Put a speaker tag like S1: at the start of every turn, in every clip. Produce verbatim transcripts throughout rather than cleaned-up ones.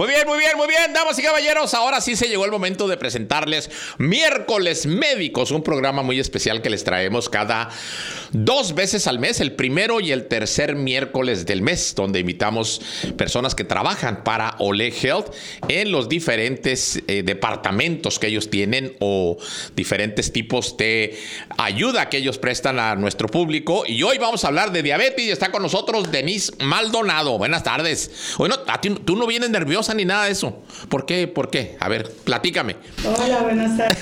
S1: Muy bien, muy bien, muy bien, damas y caballeros. Ahora sí se llegó el momento de presentarles Miércoles Médicos, un programa muy especial que les traemos cada dos veces al mes, el primero y el tercer miércoles del mes, donde invitamos personas que trabajan para Olé Health en los diferentes eh, departamentos que ellos tienen o diferentes tipos de ayuda que ellos prestan a nuestro público. Y hoy vamos a hablar de diabetes y está con nosotros Denise Maldonado. Buenas tardes. Bueno, a ti, tú no vienes nerviosa ni nada de eso. ¿Por qué? ¿Por qué? A ver, platícame.
S2: Hola, buenas tardes.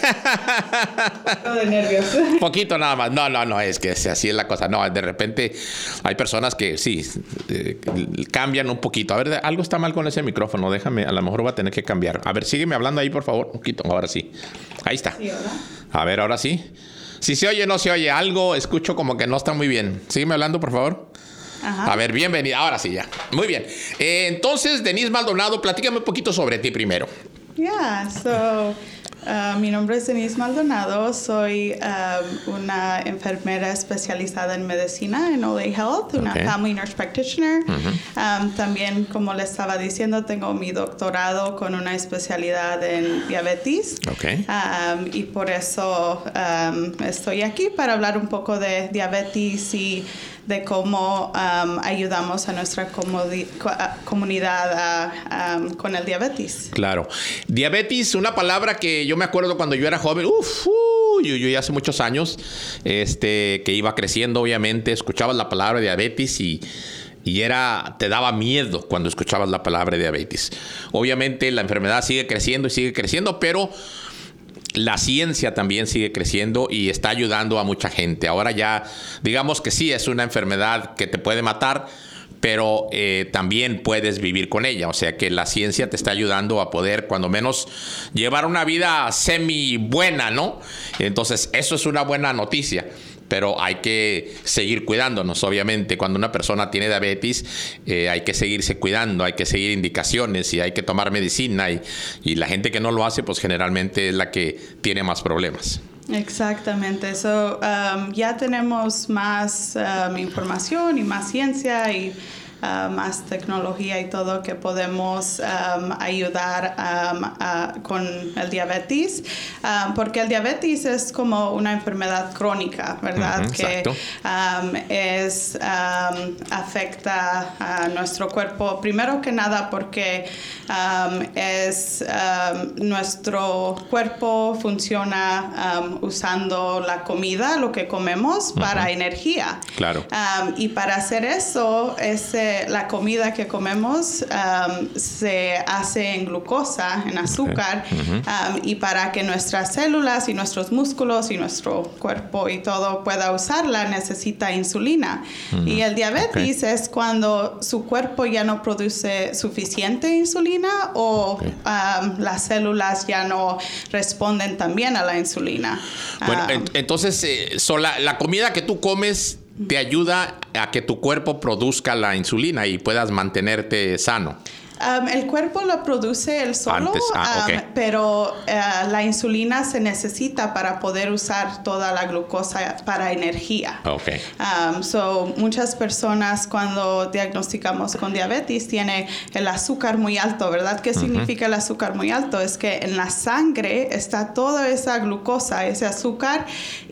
S2: Un poco de nervios.
S1: Poquito nada más. No, no, no, es que así es la cosa. No, de repente hay personas que sí, eh, cambian un poquito. A ver, algo está mal con ese micrófono. Déjame, a lo mejor voy a tener que cambiar. A ver, sígueme hablando ahí, por favor. Un poquito, ahora sí. Ahí está.
S2: Sí, hola.
S1: A ver, ahora sí. Si se oye, no se oye. Algo escucho como que no está muy bien. Sígueme hablando, por favor. Ajá. A ver, bienvenida. Ahora sí, ya. Muy bien. Eh, entonces, Denise Maldonado, platícame un poquito sobre ti primero.
S2: Yeah, so, uh, mi nombre es Denise Maldonado. Soy um, una enfermera especializada en medicina en Olé Health, una okay. Family Nurse Practitioner. Uh-huh. Um, también, como le estaba diciendo, tengo mi doctorado con una especialidad en diabetes.
S1: Okay.
S2: Um, y por eso um, estoy aquí para hablar un poco de diabetes y de cómo um, ayudamos a nuestra comodi- a, comunidad a, um, con el diabetes.
S1: Claro. Diabetes, una palabra que yo me acuerdo cuando yo era joven, uf, uh, yo, yo ya hace muchos años, este, que iba creciendo, obviamente, escuchabas la palabra diabetes y... Y era, te daba miedo cuando escuchabas la palabra diabetes. Obviamente la enfermedad sigue creciendo y sigue creciendo, pero la ciencia también sigue creciendo y está ayudando a mucha gente. Ahora ya, digamos que sí, es una enfermedad que te puede matar, pero eh, también puedes vivir con ella. O sea que la ciencia te está ayudando a poder, cuando menos, llevar una vida semi buena, ¿no? Entonces, eso es una buena noticia. Pero hay que seguir cuidándonos, obviamente. Cuando una persona tiene diabetes, eh, hay que seguirse cuidando, hay que seguir indicaciones y hay que tomar medicina. Y, y la gente que no lo hace, pues generalmente es la que tiene más problemas.
S2: Exactamente. So, um, ya tenemos más um, información y más ciencia y Uh, más tecnología y todo que podemos um, ayudar um, uh, con el diabetes, um, porque el diabetes es como una enfermedad crónica, ¿verdad?
S1: Uh-huh,
S2: que um, es um, afecta a nuestro cuerpo, primero que nada porque um, es um, nuestro cuerpo funciona um, usando la comida, lo que comemos, uh-huh. para energía.
S1: Claro.
S2: Um, y para hacer eso, ese la comida que comemos um, se hace en glucosa, en azúcar, okay. uh-huh. um, y para que nuestras células y nuestros músculos y nuestro cuerpo y todo pueda usarla, necesita insulina. Uh-huh. Y el diabetes okay. es cuando su cuerpo ya no produce suficiente insulina o okay. um, las células ya no responden también a la insulina.
S1: Bueno,
S2: um,
S1: entonces, eh, so la, la comida que tú comes te ayuda a que tu cuerpo produzca la insulina y puedas mantenerte sano.
S2: Um, el cuerpo lo produce él solo,
S1: Antes, ah, okay.
S2: um, pero uh, la insulina se necesita para poder usar toda la glucosa para energía.
S1: Okay.
S2: Um, so, muchas personas cuando diagnosticamos con diabetes tienen el azúcar muy alto, ¿verdad? ¿Qué uh-huh. significa el azúcar muy alto? Es que en la sangre está toda esa glucosa, ese azúcar,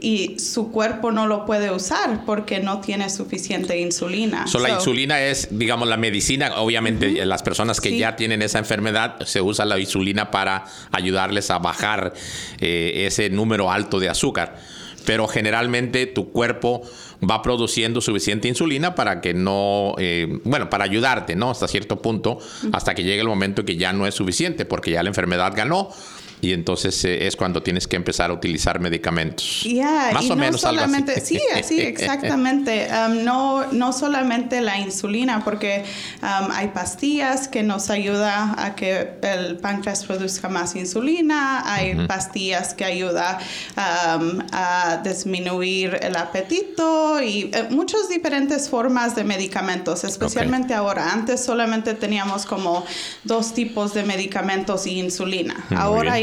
S2: y su cuerpo no lo puede usar porque no tiene suficiente insulina.
S1: So, so, la insulina es, digamos, la medicina, obviamente, uh-huh. las personas que sí. ya tienen esa enfermedad, se usa la insulina para ayudarles a bajar eh, ese número alto de azúcar. Pero generalmente tu cuerpo va produciendo suficiente insulina para que no, eh, bueno, para ayudarte, ¿no? Hasta cierto punto, uh-huh. hasta que llegue el momento que ya no es suficiente, porque ya la enfermedad ganó. Y entonces eh, es cuando tienes que empezar a utilizar medicamentos.
S2: Yeah,
S1: Más
S2: y
S1: o
S2: no
S1: menos
S2: solamente,
S1: algo así.
S2: Sí, así, exactamente. Um, no, no solamente la insulina, porque um, hay pastillas que nos ayudan a que el páncreas produzca más insulina. Hay uh-huh. pastillas que ayudan um, a disminuir el apetito y uh, muchas diferentes formas de medicamentos, especialmente okay. ahora. Antes solamente teníamos como dos tipos de medicamentos y insulina. Muy ahora bien.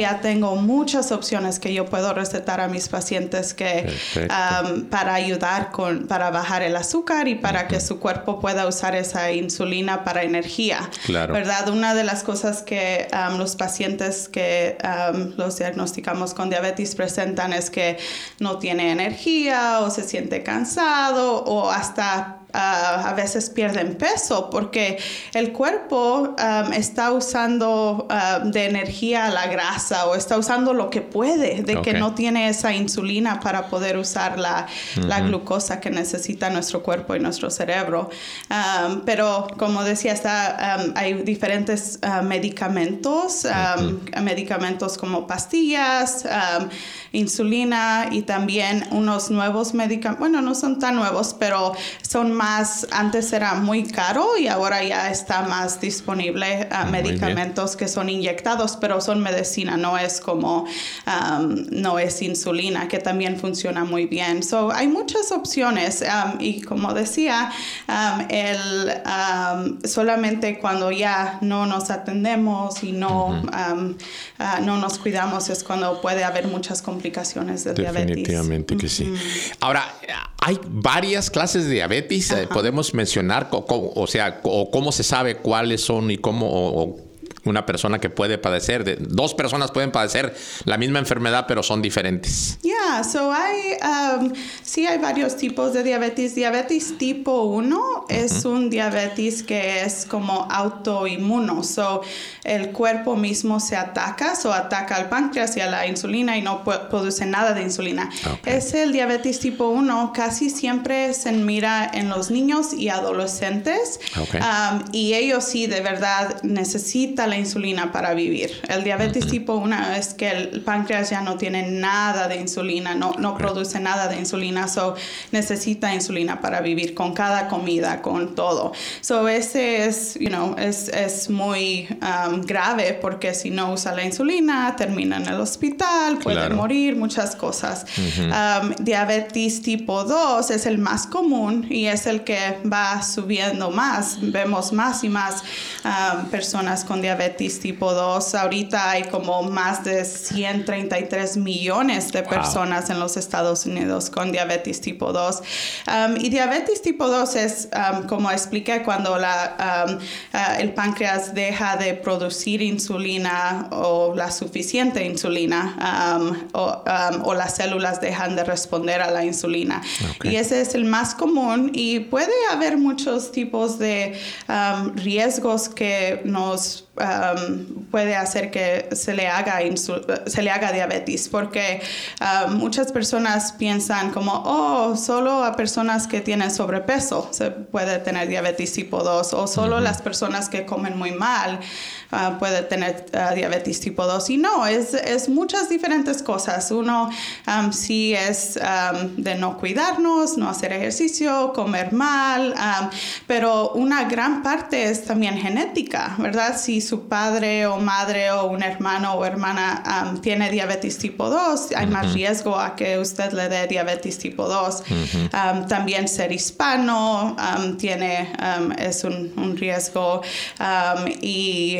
S2: ya tengo muchas opciones que yo puedo recetar a mis pacientes que um, para ayudar con, para bajar el azúcar y para uh-huh. que su cuerpo pueda usar esa insulina para energía.
S1: Claro.
S2: ¿Verdad? Una de las cosas que um, los pacientes que um, los diagnosticamos con diabetes presentan es que no tiene energía o se siente cansado o hasta Uh, a veces pierden peso porque el cuerpo um, está usando uh, de energía la grasa o está usando lo que puede, de okay. que no tiene esa insulina para poder usar la, uh-huh. la glucosa que necesita nuestro cuerpo y nuestro cerebro. Um, pero como decía, está, um, hay diferentes uh, medicamentos, um, uh-huh. medicamentos como pastillas, um, insulina y también unos nuevos medicamentos. Bueno, no son tan nuevos, pero son más Más, antes era muy caro y ahora ya está más disponible uh, medicamentos que son inyectados, pero son medicina, no es como, um, no es insulina, que también funciona muy bien. So, hay muchas opciones um, y como decía, um, el, um, solamente cuando ya no nos atendemos y no, uh-huh. um, uh, no nos cuidamos es cuando puede haber muchas complicaciones de diabetes.
S1: Definitivamente que sí. Ahora, hay varias clases de diabetes. Ajá. Podemos mencionar, o, o sea, o cómo se sabe cuáles son y cómo o, o una persona que puede padecer. De, dos personas pueden padecer la misma enfermedad, pero son diferentes.
S2: Yeah, so hay, um, sí hay varios tipos de diabetes. Diabetes tipo uno uh-huh. es un diabetes que es como autoinmuno. So, el cuerpo mismo se ataca, so ataca al páncreas y a la insulina y no p- produce nada de insulina. Okay. Es el diabetes tipo uno, casi siempre se mira en los niños y adolescentes. Okay. Um, y ellos sí, de verdad, necesitan la insulina para vivir. El diabetes uh-huh. tipo uno es que el páncreas ya no tiene nada de insulina, no, no okay. produce nada de insulina, so necesita insulina para vivir con cada comida, con todo. So ese es, you know, es, es muy um, grave porque si no usa la insulina, termina en el hospital, puede claro. morir, muchas cosas. Uh-huh. Um, diabetes tipo dos es el más común y es el que va subiendo más. Vemos más y más um, personas con diabetes tipo dos. Ahorita hay como más de ciento treinta y tres millones de personas wow. en los Estados Unidos con diabetes tipo dos. Um, y diabetes tipo dos es, um, como expliqué, cuando la, um, uh, el páncreas deja de producir insulina o la suficiente insulina um, o, um, o las células dejan de responder a la insulina. Okay. Y ese es el más común y puede haber muchos tipos de um, riesgos que nos Um, puede hacer que se le haga insul- se le haga diabetes porque uh, muchas personas piensan como oh, solo a personas que tienen sobrepeso se puede tener diabetes tipo dos o solo uh-huh. las personas que comen muy mal uh, puede tener uh, diabetes tipo dos y no, es, es muchas diferentes cosas. Uno um, sí es um, de no cuidarnos, no hacer ejercicio, comer mal, um, pero una gran parte es también genética, ¿verdad? Si su padre o madre o un hermano o hermana um, tiene diabetes tipo dos, hay uh-huh. más riesgo a que usted le dé diabetes tipo dos. Uh-huh. Um, también ser hispano um, tiene, um, es un, un riesgo um, y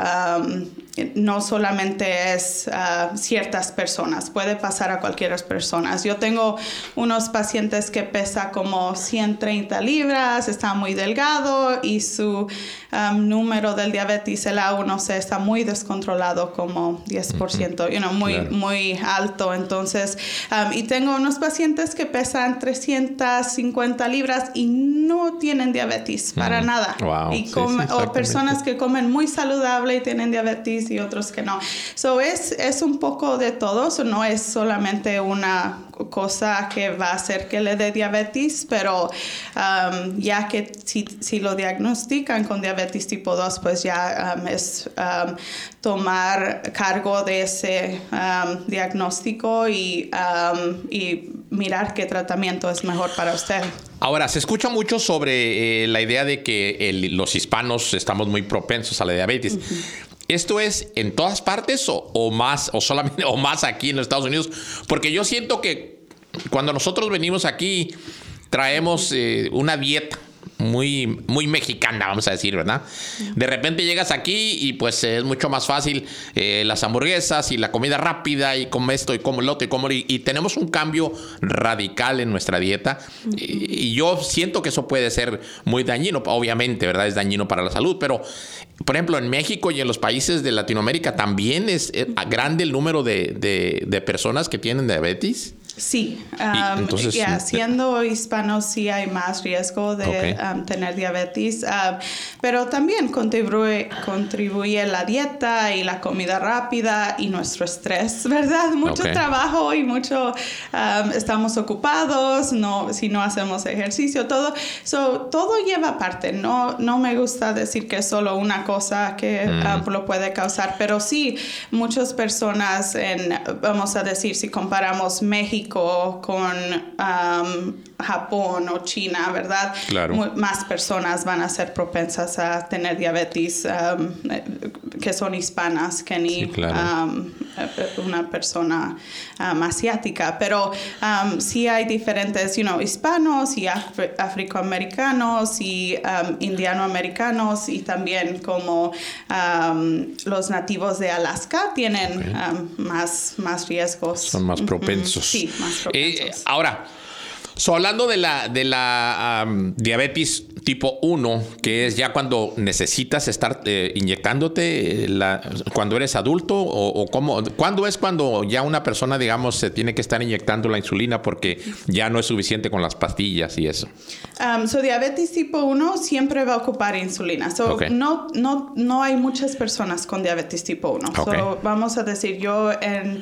S2: um, no solamente es uh, ciertas personas, puede pasar a cualquier persona. Yo tengo unos pacientes que pesan como ciento treinta libras, está muy delgado y su um, número del diabetes, el A uno C, está muy descontrolado, como diez por ciento, you know, muy, claro. muy alto. Entonces, um, y tengo unos pacientes que pesan trescientas cincuenta libras y no tienen diabetes para mm. nada.
S1: Wow.
S2: Y come, sí, sí, o personas que comen muy saludable y tienen diabetes y otros que no. So es, es un poco de todo. So no es solamente una cosa que va a hacer que le dé diabetes, pero um, ya que si, si lo diagnostican con diabetes tipo dos, pues ya um, es um, tomar cargo de ese um, diagnóstico y, um, y mirar qué tratamiento es mejor para usted.
S1: Ahora, se escucha mucho sobre eh, la idea de que el, los hispanos estamos muy propensos a la diabetes. Uh-huh. ¿Esto es en todas partes o, o más o solamente o más aquí en los Estados Unidos? Porque yo siento que cuando nosotros venimos aquí traemos eh, una dieta muy, muy mexicana, vamos a decir, ¿verdad? De repente llegas aquí y pues es mucho más fácil eh, las hamburguesas y la comida rápida y como esto y como lo otro y como y, y tenemos un cambio radical en nuestra dieta uh-huh. y, y yo siento que eso puede ser muy dañino, obviamente, ¿verdad? Es dañino para la salud, pero por ejemplo en México y en los países de Latinoamérica también es eh, grande el número de, de, de personas que tienen diabetes.
S2: Sí, um, y entonces, yeah, siendo hispanos sí hay más riesgo de okay. um, tener diabetes, uh, pero también contribuye, contribuye la dieta y la comida rápida y nuestro estrés, ¿verdad? Mucho okay. trabajo y mucho, um, estamos ocupados, no, si no hacemos ejercicio, todo, so, todo lleva parte, no, no me gusta decir que es solo una cosa que mm. uh, lo puede causar, pero sí, muchas personas, en, vamos a decir, si comparamos México con um, Japón o China, ¿verdad?
S1: Claro.
S2: M- más personas van a ser propensas a tener diabetes um, que son hispanas que ni
S1: sí, claro.
S2: um, una persona um, asiática. Pero um, sí hay diferentes, you know, hispanos y af- afroamericanos y um, indianoamericanos y también como um, los nativos de Alaska tienen okay. um, más, más riesgos.
S1: Son más propensos.
S2: Mm-hmm. Sí, más propensos.
S1: Eh, ahora, so, hablando de la, de la um, diabetes tipo uno, que es ya cuando necesitas estar eh, inyectándote la, cuando eres adulto o, o cómo, ¿cuándo es cuando ya una persona, digamos, se tiene que estar inyectando la insulina porque ya no es suficiente con las pastillas y eso?
S2: Um, so, diabetes tipo uno siempre va a ocupar insulina. So, okay. no, no, no hay muchas personas con diabetes tipo uno. Okay. So, vamos a decir, yo en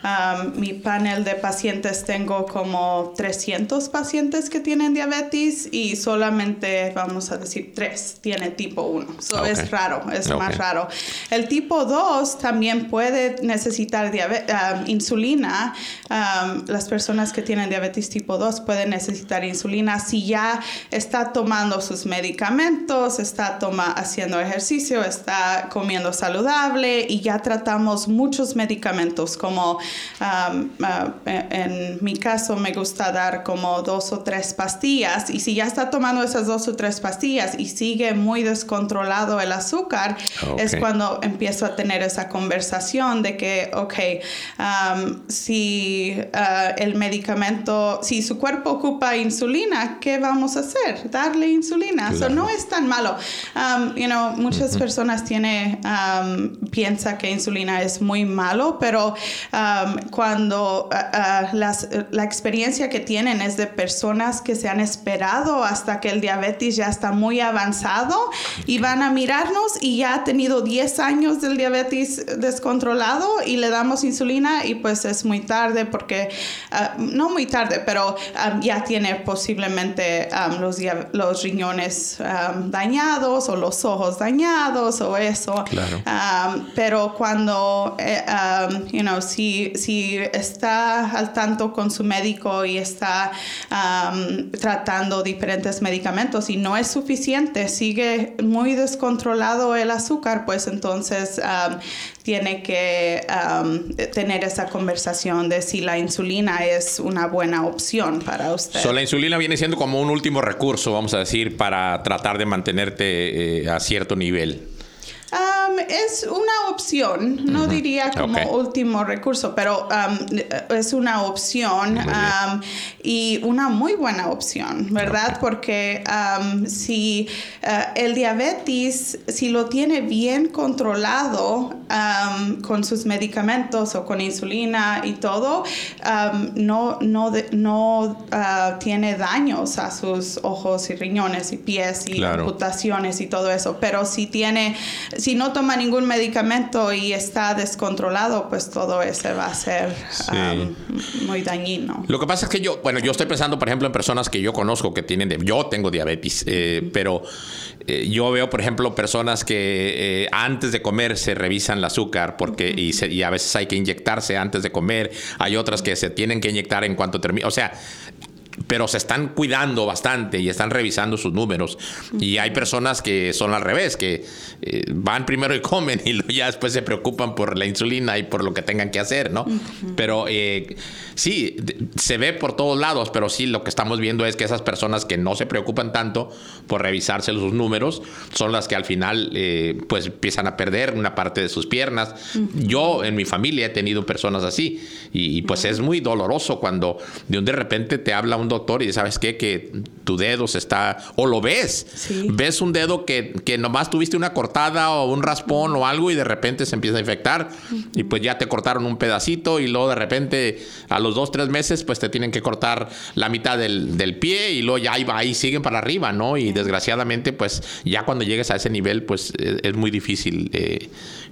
S2: um, mi panel de pacientes tengo como trescientos pacientes que tienen diabetes y solamente, vamos a decir, tres tiene tipo uno. So, okay. Es raro, es okay. más raro. El tipo dos también puede necesitar diabe- um, insulina. Um, las personas que tienen diabetes tipo dos pueden necesitar insulina si ya está tomando sus medicamentos, está toma, haciendo ejercicio, está comiendo saludable y ya tratamos muchos medicamentos como um, uh, en mi caso me gusta dar como dos o tres pastillas y si ya está tomando esas dos o tres pastillas y sigue muy descontrolado el azúcar, okay. es cuando empiezo a tener esa conversación de que, ok, um, si uh, el medicamento, si su cuerpo ocupa insulina, ¿qué vamos a hacer? Darle insulina. Claro. So, no es tan malo. Um, you know, muchas uh-huh. personas tiene, um, piensa que insulina es muy malo, pero um, cuando uh, uh, las, uh, la experiencia que tienen es de personas que se han esperado hasta que el diabetes ya está muy avanzado y van a mirarnos y ya ha tenido diez años del diabetes descontrolado y le damos insulina y pues es muy tarde porque, uh, no muy tarde, pero um, ya tiene posiblemente um, los, los riñones um, dañados o los ojos dañados o eso.
S1: Claro.
S2: Um, pero cuando, eh, um, you know, si, si está al tanto con su médico y está um, tratando diferentes medicamentos y no es suficiente, sigue muy descontrolado el azúcar, pues entonces um, tiene que um, tener esa conversación de si la insulina es una buena opción para usted.
S1: So, la insulina viene siendo como un último recurso, vamos a decir, para tratar de mantenerte eh, a cierto nivel.
S2: Um, es una opción, no uh-huh. diría como okay. último recurso, pero um, es una opción um, y una muy buena opción, ¿verdad? Okay. Porque um, si uh, el diabetes, si lo tiene bien controlado um, con sus medicamentos o con insulina y todo, um, no, no, de, no uh, tiene daños a sus ojos y riñones y pies y claro. amputaciones y todo eso, pero si tiene... Si no toma ningún medicamento y está descontrolado, pues todo ese va a ser sí. um, muy dañino.
S1: Lo que pasa es que yo, bueno, yo estoy pensando, por ejemplo, en personas que yo conozco que tienen, de, yo tengo diabetes, eh, uh-huh. pero eh, yo veo, por ejemplo, personas que eh, antes de comer se revisan el azúcar porque uh-huh. y, se, y a veces hay que inyectarse antes de comer. Hay otras que se tienen que inyectar en cuanto termina. O sea, pero se están cuidando bastante y están revisando sus números. Uh-huh. Y hay personas que son al revés, que eh, van primero y comen y ya después se preocupan por la insulina y por lo que tengan que hacer, ¿no? Uh-huh. Pero eh, sí, se ve por todos lados, pero sí lo que estamos viendo es que esas personas que no se preocupan tanto por revisarse sus números son las que al final eh, pues empiezan a perder una parte de sus piernas. Uh-huh. Yo en mi familia he tenido personas así y, y pues uh-huh. es muy doloroso cuando de un de repente te habla un doctor y sabes qué, que tu dedo se está, o lo ves, sí. ves un dedo que, que nomás tuviste una cortada o un raspón uh-huh. o algo y de repente se empieza a infectar uh-huh. y pues ya te cortaron un pedacito y luego de repente a los dos, tres meses pues te tienen que cortar la mitad del, del pie y luego ya ahí, ahí siguen para arriba, ¿no? Y uh-huh. desgraciadamente pues ya cuando llegues a ese nivel pues es, es muy difícil eh,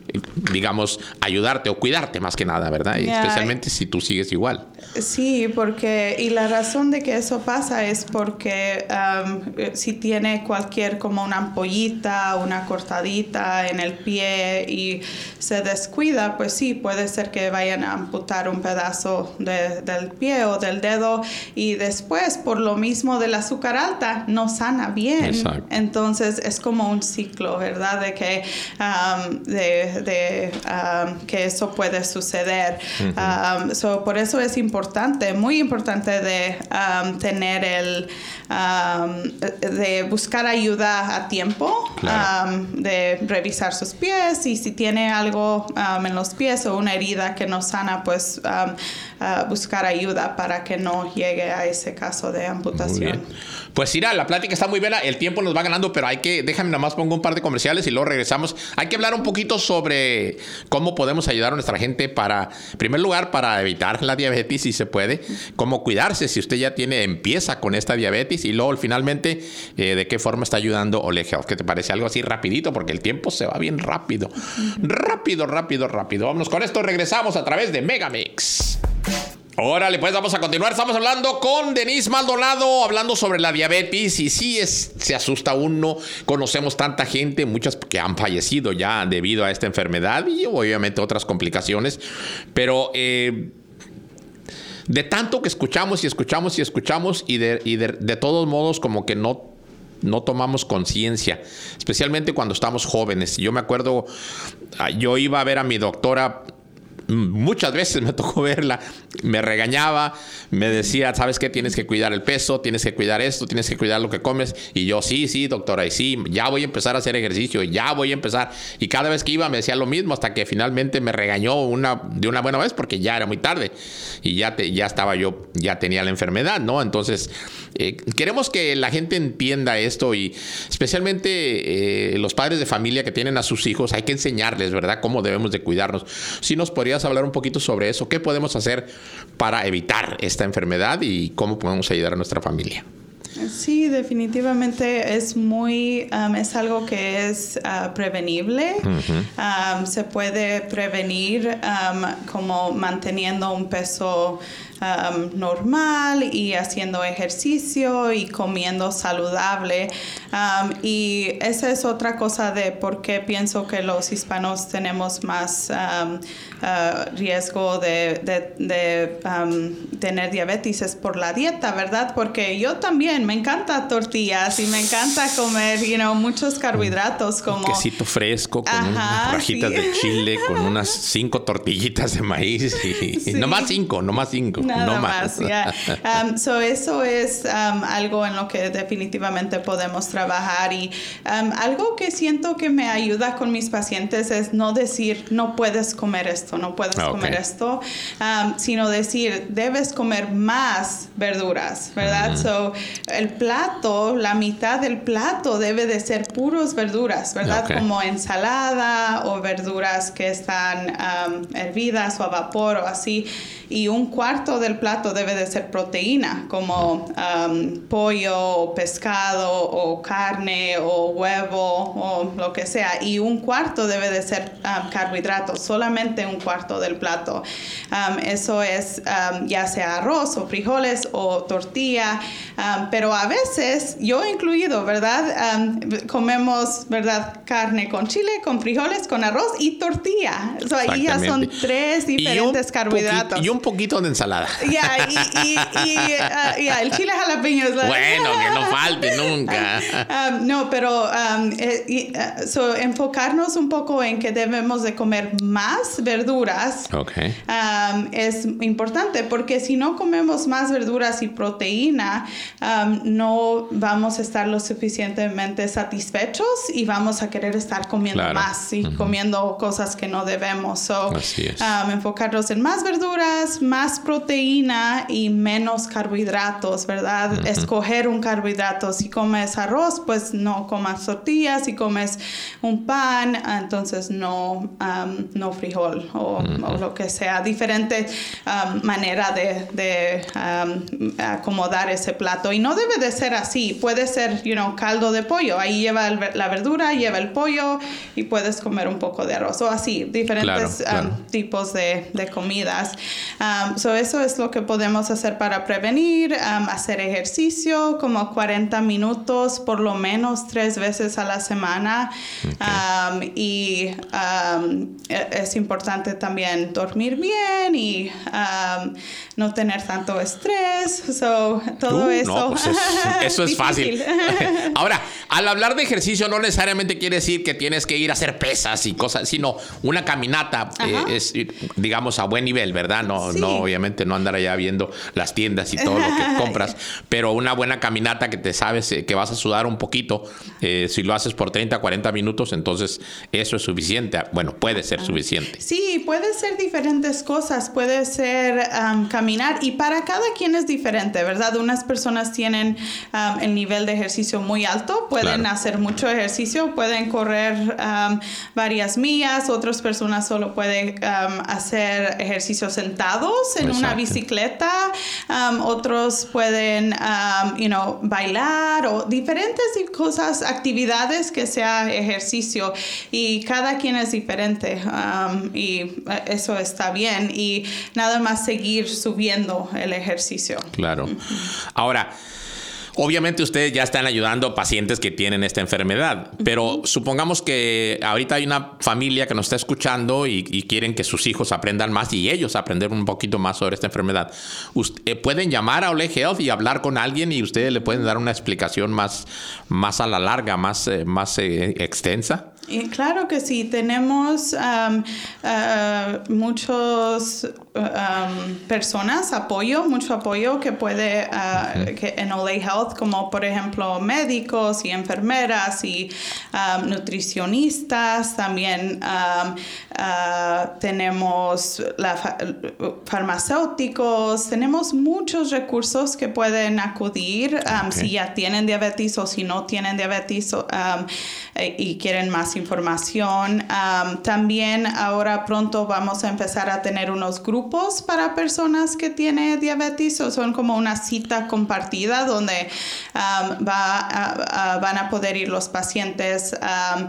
S1: digamos ayudarte o cuidarte más que nada, ¿verdad? Yeah. Especialmente si tú sigues igual.
S2: Sí, porque y la razón de que eso pasa es porque um, si tiene cualquier como una ampollita, una cortadita en el pie y se descuida, pues sí, puede ser que vayan a amputar un pedazo de, del pie o del dedo y después por lo mismo del azúcar alta no sana bien. Exacto. Entonces es como un ciclo, ¿verdad? De que um, de, de um, que eso puede suceder. Uh-huh. Um, so por eso es importante, muy importante de um, tener el um, de buscar ayuda a tiempo, claro. um, de revisar sus pies y si tiene algo um, en los pies o una herida que no sana, pues um, uh, buscar ayuda para que no llegue a ese caso de amputación.
S1: Pues mira, la plática está muy buena, el tiempo nos va ganando, pero hay que, déjame nada más pongo un par de comerciales y luego regresamos. Hay que hablar un poquito sobre cómo podemos ayudar a nuestra gente para, en primer lugar, para evitar la diabetes si se puede, cómo cuidarse si usted ya tiene, empieza con esta diabetes y luego finalmente eh, de qué forma está ayudando Ole Health. ¿Qué te parece? Algo así rapidito porque el tiempo se va bien rápido. Rápido, rápido, rápido. Vámonos con esto, regresamos a través de Megamix. Órale, pues vamos a continuar. Estamos hablando con Denise Maldonado, hablando sobre la diabetes. Y sí, es, se asusta uno. Conocemos tanta gente, muchas que han fallecido ya debido a esta enfermedad y obviamente otras complicaciones. Pero eh, de tanto que escuchamos y escuchamos y escuchamos y de, y de, de todos modos como que no... no tomamos conciencia, especialmente cuando estamos jóvenes. Yo me acuerdo, yo iba a ver a mi doctora, muchas veces me tocó verla, me regañaba, me decía, ¿sabes qué? Tienes que cuidar el peso, tienes que cuidar esto, tienes que cuidar lo que comes. Y yo, sí, sí, doctora, y sí, ya voy a empezar a hacer ejercicio, ya voy a empezar. Y cada vez que iba me decía lo mismo, hasta que finalmente me regañó una, de una buena vez porque ya era muy tarde. Y ya, te, ya estaba yo, ya tenía la enfermedad, ¿no? Entonces, eh, queremos que la gente entienda esto y especialmente eh, los padres de familia que tienen a sus hijos, hay que enseñarles, ¿verdad?, cómo debemos de cuidarnos. Si nos podrías hablar un poquito sobre eso, ¿qué podemos hacer para evitar esta enfermedad y cómo podemos ayudar a nuestra familia?
S2: Sí, definitivamente es muy, um, es algo que es uh, prevenible. Uh-huh. Um, se puede prevenir um, como manteniendo un peso um, normal y haciendo ejercicio y comiendo saludable. Um, y esa es otra cosa de por qué pienso que los hispanos tenemos más um, uh, riesgo de, de, de um, tener diabetes es por la dieta, ¿verdad? Porque yo también me encanta tortillas y me encanta comer, you know, muchos carbohidratos como...
S1: Un quesito fresco con Ajá, unas rajitas sí. de chile, con unas cinco tortillitas de maíz y... Sí. No más cinco, no más cinco.
S2: Nada
S1: no
S2: más, ya. Yeah. Um, so eso es um, algo en lo que definitivamente podemos trabajar y um, algo que siento que me ayuda con mis pacientes es no decir, no puedes comer esto, no puedes okay. comer esto, um, sino decir, debes comer más verduras, ¿verdad? Uh-huh. So, el plato, la mitad del plato debe de ser puros verduras, ¿verdad? Okay. Como ensalada o verduras que están um, hervidas o a vapor o así. Y un cuarto del plato debe de ser proteína, como um, pollo o pescado o carne o huevo o lo que sea. Y un cuarto debe de ser um, carbohidratos, solamente un cuarto del plato. Um, eso es um, ya sea arroz o frijoles o tortilla. Um, pero a veces, yo incluido, ¿verdad? Um, comemos, ¿verdad? Carne con chile, con frijoles, con arroz y tortilla. So, ahí ya son tres diferentes carbohidratos.
S1: Poquito, y un poquito de ensalada.
S2: Ya, yeah, y, y, y uh, yeah, el chile jalapeño.
S1: Bueno, que no falte nunca.
S2: um, no, pero um, eh, uh, so, enfocarnos un poco en que debemos de comer más verduras
S1: okay.
S2: um, es importante, porque si no comemos más verduras y proteína, um, no vamos a estar lo suficientemente satisfechos y vamos a querer estar comiendo claro. más y uh-huh. comiendo cosas que no debemos. So,
S1: Así es.
S2: Um, enfocarnos en más verduras, más proteína y menos carbohidratos, ¿verdad? Uh-huh. Escoger un carbohidrato. Si comes arroz, pues no comas tortillas. Si comes un pan, entonces no, um, no frijol o, uh-huh. o lo que sea. Diferente um, manera de, de um, acomodar ese plato. Y no debe de ser así. Puede ser, you know, caldo de pollo. Ahí lleva el, la verdura, lleva el pollo y puedes comer un poco de arroz. O así, diferentes claro, claro. Um, tipos de, de comidas. Um, so eso es lo que podemos hacer para prevenir. Um, hacer ejercicio como cuarenta minutos por lo menos tres veces a la semana. Okay. Um, y um, es importante también dormir bien y um, no tener tanto estrés. So, todo
S1: uh,
S2: eso.
S1: No, pues es, eso es fácil. Ahora, al hablar de ejercicio no necesariamente quiere decir que tienes que ir a hacer pesas y cosas, sino una caminata eh, es, digamos, a buen nivel, ¿verdad? No, sí. no, obviamente no andar allá viendo las tiendas y todo lo que compras, pero una buena caminata que te sabes eh, que vas a sudar un poquito, eh, si lo haces por treinta, cuarenta minutos, entonces eso es suficiente. Bueno, puede ser suficiente.
S2: Sí, puede ser diferentes cosas, puede ser um, caminar, y para cada quien es diferente, ¿verdad? Unas personas tienen um, el nivel de ejercicio muy alto, pueden claro. hacer mucho ejercicio, pueden correr um, varias millas, otras personas solo pueden um, hacer ejercicios sentados en Exacto. una bicicleta, um, otros pueden um, you know, bailar o diferentes cosas, actividades que sea ejercicio, y cada quien es diferente um, y eso está bien, y nada más seguir subiendo el ejercicio.
S1: Claro. Uh-huh. Ahora, obviamente ustedes ya están ayudando a pacientes que tienen esta enfermedad, pero uh-huh. supongamos que ahorita hay una familia que nos está escuchando y, y quieren que sus hijos aprendan más y ellos aprender un poquito más sobre esta enfermedad. Usted, pueden llamar a Ole Health y hablar con alguien y ustedes le pueden dar una explicación más, más a la larga, más, eh, más eh, extensa.
S2: Y claro que sí, tenemos um, uh, muchos um, personas, apoyo, mucho apoyo que puede uh, que en Ole Health, como por ejemplo médicos y enfermeras y um, nutricionistas. También um, uh, tenemos la fa- farmacéuticos, tenemos muchos recursos que pueden acudir um, okay. si ya tienen diabetes o si no tienen diabetes um, y quieren más información. Um, también ahora pronto vamos a empezar a tener unos grupos para personas que tienen diabetes, o son como una cita compartida donde um, va a, a, van a poder ir los pacientes um,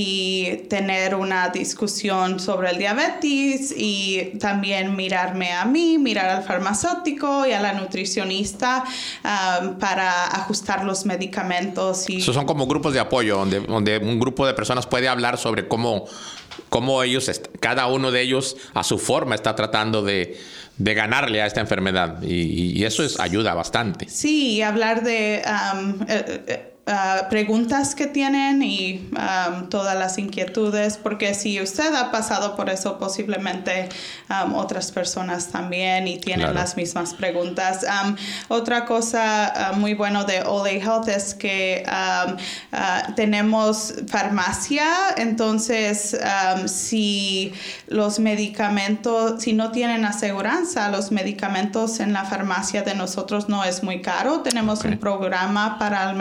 S2: y tener una discusión sobre el diabetes, y también mirarme a mí, mirar al farmacéutico y a la nutricionista um, para ajustar los medicamentos. Y
S1: Esos son como grupos de apoyo donde, donde un grupo de personas puede hablar sobre cómo, cómo ellos, cada uno de ellos a su forma está tratando de, de ganarle a esta enfermedad, y, y eso es, ayuda bastante.
S2: Sí, hablar de um, eh, eh, Uh, preguntas que tienen y um, todas las inquietudes, porque si usted ha pasado por eso, posiblemente um, otras personas también y tienen claro. las mismas preguntas. Um, otra cosa uh, muy bueno de Ole Health es que um, uh, tenemos farmacia, entonces um, si los medicamentos, si no tienen aseguranza, los medicamentos en la farmacia de nosotros no es muy caro. Tenemos okay. un programa para el medicamento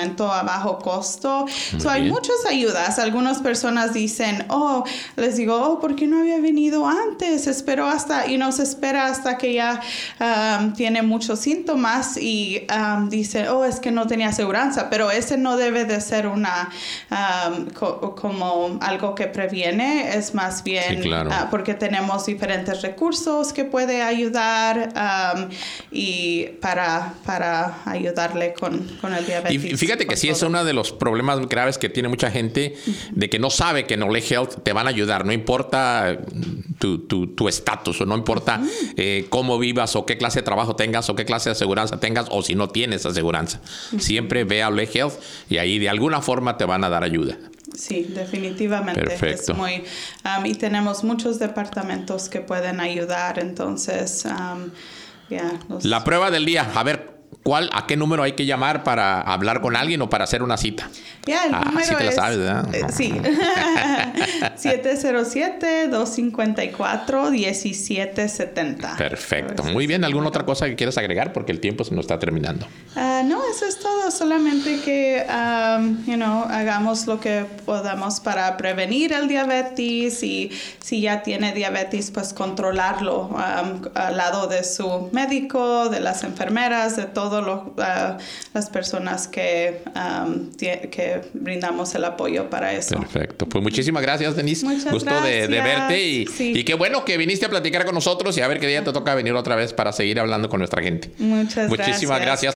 S2: medicamento a bajo costo. So, hay
S1: bien.
S2: muchas ayudas. Algunas personas dicen, oh, les digo, oh, ¿por qué no había venido antes? Esperó hasta, y nos espera hasta que ya um, tiene muchos síntomas y um, dice, oh, es que no tenía aseguranza, pero ese no debe de ser una, um, co- como algo que previene, es más bien,
S1: Sí, claro.
S2: uh, porque tenemos diferentes recursos que puede ayudar um, y para, para ayudarle con, con el diabetes.
S1: Y fíjate que sí es
S2: todo.
S1: uno de los problemas graves que tiene mucha gente, de que no sabe que en Ole Health te van a ayudar, no importa tu tu, tu estatus, o no importa uh-huh. eh, cómo vivas, o qué clase de trabajo tengas, o qué clase de aseguranza tengas, o si no tienes aseguranza. Uh-huh. Siempre ve a Ole Health y ahí de alguna forma te van a dar ayuda.
S2: Sí, definitivamente.
S1: Perfecto.
S2: Es muy, um, y tenemos muchos departamentos que pueden ayudar, entonces, um, yeah, los...
S1: La prueba del día, a ver, ¿cuál, a qué número hay que llamar para hablar con alguien o para hacer una cita?
S2: Ya, yeah, el
S1: ah,
S2: número
S1: sí te la
S2: es...
S1: sabes, ¿verdad?
S2: Eh, sí. siete cero siete, dos cinco cuatro, uno siete siete cero.
S1: Perfecto. Muy bien. ¿Alguna otra cosa que quieras agregar? Porque el tiempo se nos está terminando.
S2: Uh, no, eso es todo. Solamente que, um, you know, hagamos lo que podamos para prevenir el diabetes y si ya tiene diabetes, pues controlarlo um, al lado de su médico, de las enfermeras, de todas uh, las personas que, um, tie- que brindamos el apoyo para eso.
S1: Perfecto. Pues muchísimas gracias, Denise.
S2: Muchas
S1: Gusto
S2: gracias.
S1: De, de verte y,
S2: Sí.
S1: y qué bueno que viniste a platicar con nosotros y a ver qué día te toca venir otra vez para seguir hablando con nuestra gente.
S2: Muchas
S1: Muchísimas
S2: gracias.
S1: gracias.